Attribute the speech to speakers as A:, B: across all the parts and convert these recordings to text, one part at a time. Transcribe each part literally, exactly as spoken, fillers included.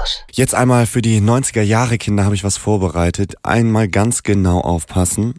A: Campus.
B: Jetzt einmal für die neunziger Jahre Kinder habe ich was vorbereitet. Einmal ganz genau aufpassen.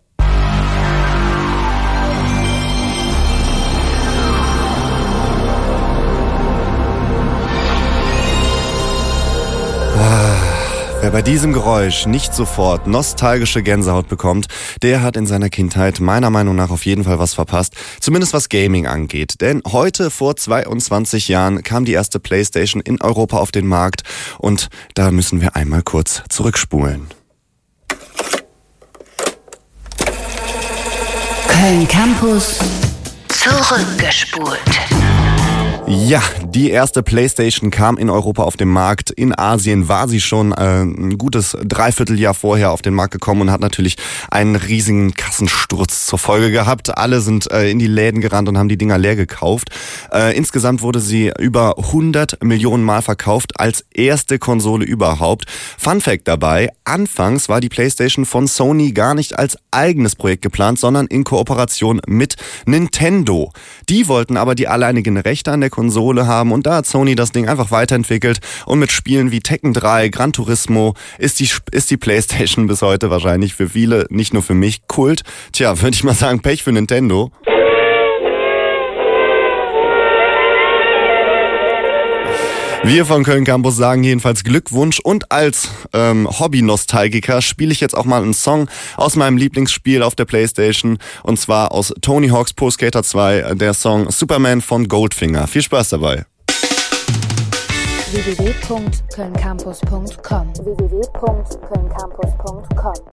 B: Wer bei diesem Geräusch nicht sofort nostalgische Gänsehaut bekommt, der hat in seiner Kindheit meiner Meinung nach auf jeden Fall was verpasst. Zumindest was Gaming angeht. Denn heute vor zweiundzwanzig Jahren kam die erste PlayStation in Europa auf den Markt. Und da müssen wir einmal kurz zurückspulen.
A: Köln Campus zurückgespult.
B: Ja, die erste PlayStation kam in Europa auf den Markt. In Asien war sie schon äh, ein gutes Dreivierteljahr vorher auf den Markt gekommen und hat natürlich einen riesigen Kassensturz zur Folge gehabt. Alle sind äh, in die Läden gerannt und haben die Dinger leer gekauft. Äh, insgesamt wurde sie über hundert Millionen Mal verkauft als erste Konsole überhaupt. Fun Fact dabei, anfangs war die PlayStation von Sony gar nicht als eigenes Projekt geplant, sondern in Kooperation mit Nintendo. Die wollten aber die alleinigen Rechte an der Konsole haben und da hat Sony das Ding einfach weiterentwickelt und mit Spielen wie Tekken drei, Gran Turismo ist die, ist die PlayStation bis heute wahrscheinlich für viele, nicht nur für mich, Kult. Tja, würde ich mal sagen, Pech für Nintendo. Wir von Köln Campus sagen jedenfalls Glückwunsch und als ähm, Hobby-Nostalgiker spiele ich jetzt auch mal einen Song aus meinem Lieblingsspiel auf der PlayStation und zwar aus Tony Hawk's Pro Skater zwei, der Song Superman von Goldfinger. Viel Spaß dabei.
C: w w w punkt köln campus punkt com w w w punkt köln campus punkt com